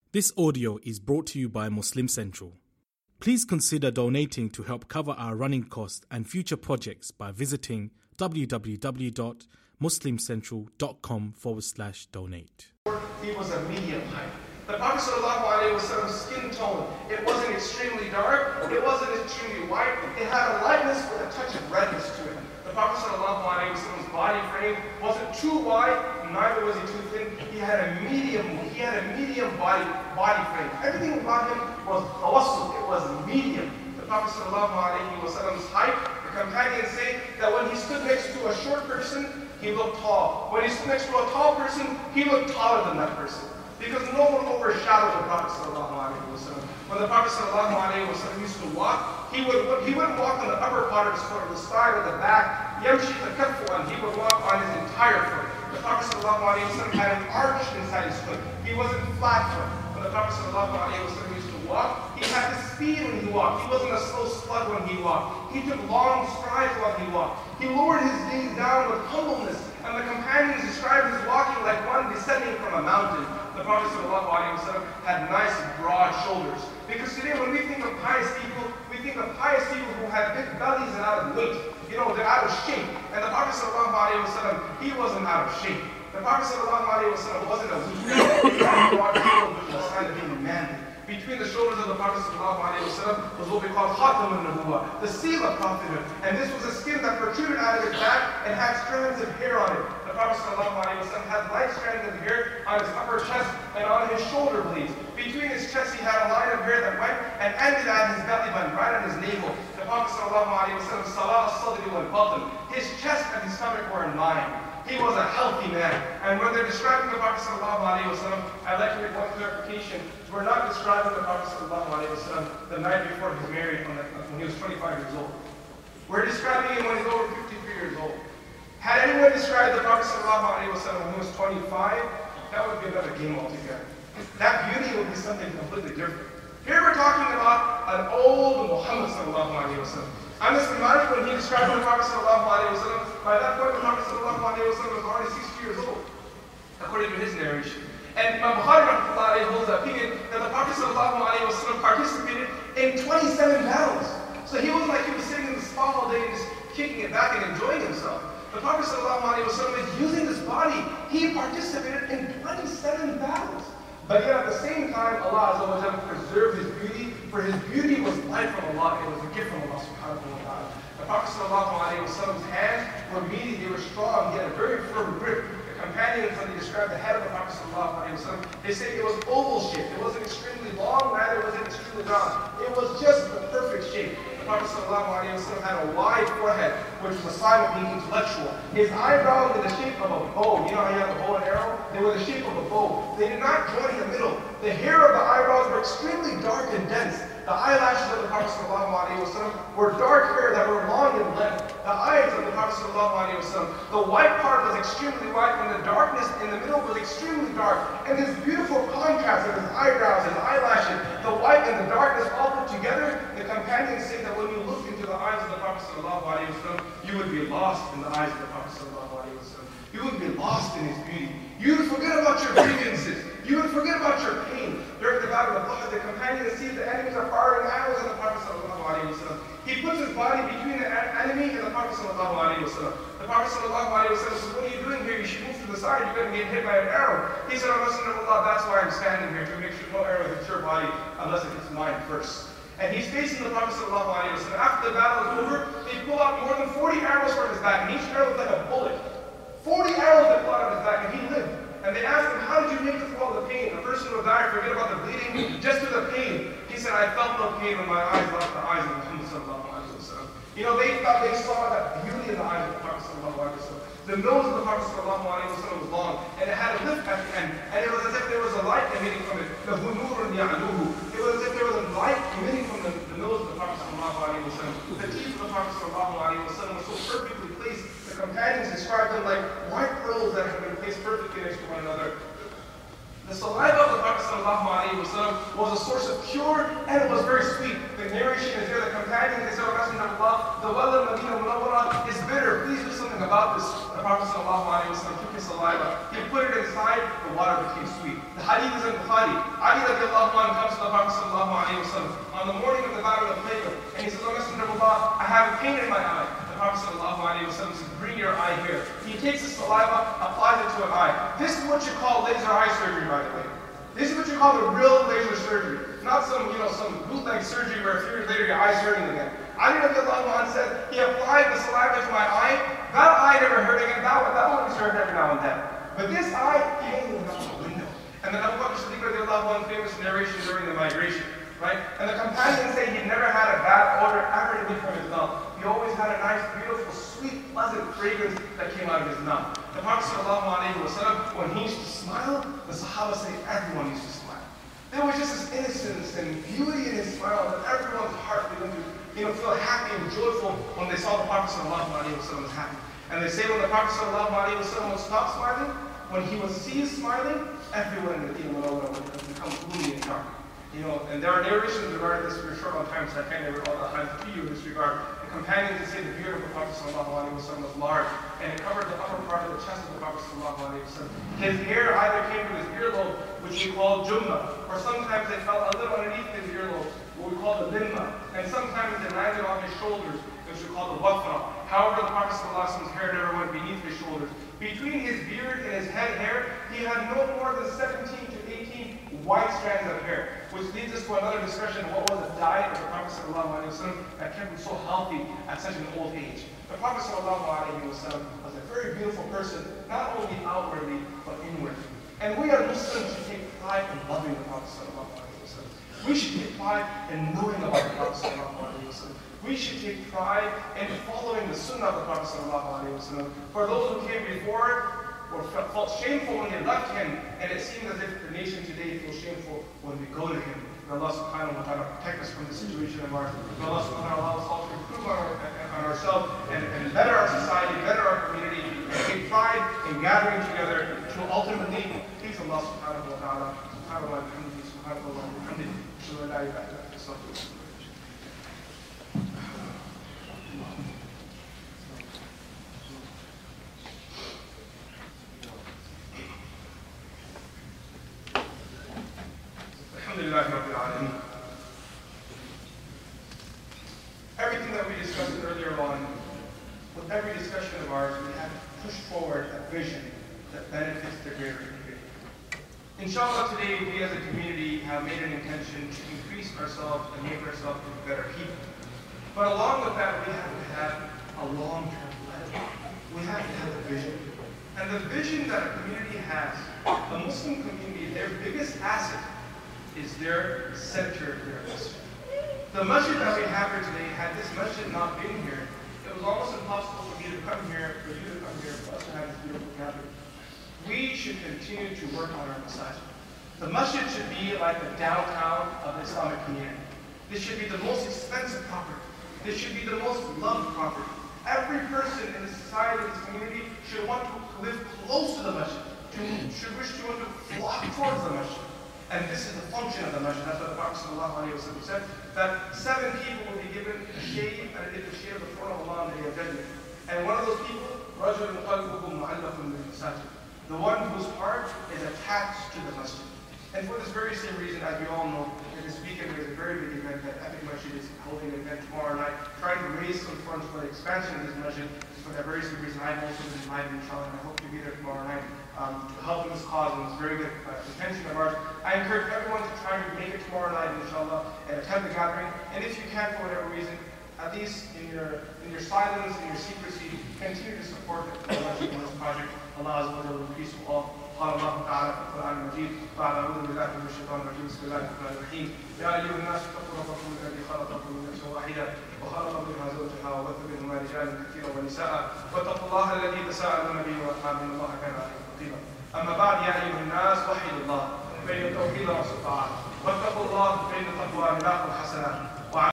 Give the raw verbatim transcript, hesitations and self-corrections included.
This audio is brought to you by Muslim Central. Please consider donating to help cover our running costs and future projects by visiting www.muslimcentral.com forward slash donate. He was a medium height. The Prophet ﷺ's skin tone, it wasn't extremely dark, it wasn't extremely white, it had a lightness with a touch of redness to it. The Prophet ﷺ's body frame wasn't too wide, neither was he too thin. He had a medium, he had a medium body body frame. Everything about him was tawassul, it was medium. The Prophet ﷺ's height, the companions say that when he stood next to a short person, he looked tall. When he stood next to a tall person, he looked taller than that person. Because no one overshadowed the Prophet ﷺ. When the Prophet ﷺ used to walk, he, would, he wouldn't walk on the upper part of his foot, or the side or the back. Yamshi takaffuan, he would walk on his entire foot. The Prophet ﷺ had an arch inside his foot. He wasn't flat foot. When the Prophet ﷺ used to walk, he had the speed when he walked. He wasn't a slow slug when he walked. He took long strides while he walked. He lowered his knees down with humbleness, and the companions described his walking like one descending from a mountain. The Prophet ﷺ had nice, broad shoulders. Because today when we think of pious people, we think of pious people who have big bellies and out of weight. You know, they're out of shape. And the Prophet ﷺ, he wasn't out of shape. The Prophet ﷺ wasn't a weak man. He had broad shoulders, which was a sign of being manly. Between the shoulders of the Prophet ﷺ was what we call Khatam al-Nubuwwah, the seal of prophethood. And this was a skin that protruded out of his back and had strands of hair on it. The Prophet ﷺ had light strands of hair on his upper chest and on his shoulder blades. Between his chest he had a line of hair that went and ended at his belly button, right on his navel. The Prophet ﷺ, Salah al-Sadri wal-Batn, his chest and his stomach were in line. He was a healthy man. And when they're describing the Prophet ﷺ, I'd like to make one clarification. We're not describing the Prophet ﷺ the night before he was married when, the, when he was twenty-five years old. We're describing him when he's over fifty-three years old. Had anyone described the Prophet ﷺ when he was twenty-five, that would be another game altogether. That beauty would be something completely different. Here we're talking about an old Muhammad ﷺ. Anas bin Malik, when he described the Prophet ﷺ, by that point the Prophet ﷺ was already sixty years old, according to his narration. And Imam Bukhari holds the opinion that the Prophet ﷺ participated in twenty-seven battles. So he wasn't like he was sitting in the spa all day and just kicking it back and enjoying himself. The Prophet ﷺ is using his body. He participated in twenty-seven battles. But yet at the same time, Allah Azza wa Jalla preserved his beauty, for his beauty was light from Allah. It was a gift from Allah subhanahu wa ta'ala. The Prophet ﷺ's hands were meaty, they were strong, he had a very firm grip. The companions, when they described the head of the Prophet ﷺ, they say it was oval shaped. It wasn't extremely long, neither was it extremely round. It was just the perfect shape. The Prophet ﷺ had a wide forehead, which was a sign of being intellectual. His eyebrows were the shape of a bow. You know how you have a bow and arrow? They were the shape of a bow. They did not join in the middle. The hair of the eyebrows were extremely dark and dense. The eyelashes of the Prophet ﷺ were dark hair that were long in length. The eyes of the Prophet ﷺ, the white part was extremely white, and the darkness in the middle was extremely dark. And this beautiful contrast of his eyebrows, his eyelashes, the white and the darkness all put together, the companions say that when you look into the eyes of the Prophet ﷺ, you would be lost in the eyes of the Prophet ﷺ. You would be lost in his beauty. You would forget about your grievances. You would forget about your pain. During the battle of Uhud, the companions see the enemies are firing arrows at the Prophet ﷺ. He puts his body between the enemy and the Prophet ﷺ. The Prophet ﷺ says, what are you doing here? You should move to the side. You're going to get hit by an arrow. He said, oh, Messenger of Allah, that's why I'm standing here, to make sure no arrow hits your body unless it hits mine first. And he's facing the Prophet ﷺ. After the battle is over, they pull out more than forty arrows from his back, and each arrow is like a bullet. forty arrows that pull out of his back, and he lived. And they asked him, how did you make it through all the pain? The person who died, forget about the bleeding, just through the pain. He said, I felt no pain when my eyes left the eyes of Muhammad sallallahu alaihi wasallam. You know, they thought they saw that beauty in the eyes of the Prophet sallallahu alaihi wasallam. The nose of the Prophet sallallahu alaihi wasallam was long, and it had a lift at the end, and it was as if there was a light emitting from it. The hunurun ya'luhu. It was as if there was a light emitting from the, the nose of the Prophet sallallahu alaihi wasallam. The teeth of the Prophet sallallahu alaihi wasallam was so perfectly placed. The companions described them like white pearls that have been placed perfectly next to one another. The saliva of the Prophet ﷺ was a source of cure, and it was very sweet. The narration is there, the companions, they said, O Messenger of Allah, the well in Medina Munawwara is bitter. Please do something about this. The Prophet ﷺ took his saliva, he put it inside, the water became sweet. The hadith is in Bukhari. Ali radiallahu anhu comes to the Prophet ﷺ on the morning of the battle of Khaybar, and he says, O Messenger of Allah, I have a pain in my eye. The Prophet ﷺ says, bring your eye here. He takes the saliva, applies it to an eye. This is what you call laser eye surgery, by the way. This is what you call the real laser surgery. Not some, you know, some bootleg surgery where a few years later your eye's hurting again. Ali radiallahu anhu said, he applied the saliva to my eye. That eye never hurt again. That one, that one was hurt every now and then. But this eye, he only went out the window. And then Abu Bakr Siddiq radiallahu anhu, famous narration during the migration. Right? And the companions say he never had a bad odor ever to leave from his mouth. He always had a nice, beautiful, sweet, pleasant fragrance that came out of his mouth. The Prophet ﷺ, when he used to smile, the Sahaba say everyone used to smile. There was just this innocence and beauty in his smile that everyone's heart began to, you know, feel happy and joyful when they saw the Prophet ﷺ was happy. And they say when the Prophet ﷺ would stop smiling, when he would see us smiling, everyone in the Medina Munawwara would become gloomy and dark. You know, and there are narrations regarding this. We're short on time, so I can't never all the time to you in this regard. The companions say the beard of the Prophet ﷺ was large, and it covered the upper part of the chest of the Prophet ﷺ. His hair either came to his earlobe, which we call jumma, or sometimes it fell a little underneath his earlobe, what we call the limma, and sometimes it landed on his shoulders, which we call the wafra. However, the Prophet ﷺ's hair never went beneath his shoulders. Between his beard and his head hair, he had no more than seventeen to eighteen white strands of hair, which leads us to another discussion of what was the diet of the Prophet ﷺ that kept him so healthy at such an old age. The Prophet ﷺ was a very beautiful person, not only outwardly, but inwardly. And we as Muslims should take pride in loving the Prophet ﷺ. We should take pride in knowing about the Prophet ﷺ. We should take pride in following the sunnah of the Prophet ﷺ. For those who came before or felt shameful when they left him, and it seems as if the nation today feels shameful when we go to him. May Allah subhanahu wa ta'ala protect us from the situation of ours. May Allah subhanahu wa ta'ala allow us all to improve on, our, on ourselves and, and better our society, better our community, and take pride in gathering together to ultimately please Allah subhanahu wa ta'ala. Subhanahu wa ta'ala, subhanahu wa ta'ala, subhanahu wa ta'ala. Everything that we discussed earlier on, with every discussion of ours, we have pushed forward a vision that benefits the greater community. Inshallah, today we as a community have made an intention to increase ourselves and make ourselves into better people. But along with that, we have to have a long-term plan. We have to have a vision. And the vision that a community has, a Muslim community, their biggest asset is their center, their masjid. The masjid that we have here today, had this masjid not been here, it was almost impossible for me to come here, for you to come here, for us to have this beautiful gathering. We should continue to work on our masajid. The masjid should be like the downtown of the Islamic community. This should be the most expensive property. This should be the most loved property. Every person in the society, in this community, should want to live close to the masjid, to, should wish to want to flock towards the masjid. And this is the function of the masjid. That's what the Prophet ﷺ said, that seven people will be given a shade, and it is the shade of the throne of Allah on the day of judgment. And one of those people, رَجُلٌ قَلْبُهُ مُعَلَّقٌ بِالْمَسَاجِدِ, the one whose heart is attached to the masjid. And for this very same reason, as we all know, this weekend there is a very big event that Epic Masjid is holding an event tomorrow night, trying to raise some funds for the expansion of this masjid. For that very same reason, I'm also been invited, inshallah, and I hope to be there tomorrow night um, to help in this cause, and it's very good uh, intention of ours. I encourage everyone to try to make it tomorrow night, inshallah, and attend the gathering. And if you can, for whatever reason, at least in your in your silence, in your secrecy, continue to support the masjid in this project. Allah Azza wa Jalla will increase you all. قال الله تعالى في القرآن المجيد بعد أعوذ بالله من الشيطان الرجيم بسم الله الرحمن الرحيم يا أيها الناس اتقوا ربكم الذي خلقكم من نفس واحدة وخلق منها زوجها وبث منهما رجالا كثيرا ونساء واتقوا الله الذي تساءلون به والأرحام إن الله كان عليكم رقيبا أما بعد يا أيها الناس وحدوا الله بين التوحيد والطاعة واتقوا الله فإن التقوى ملاك الحسنات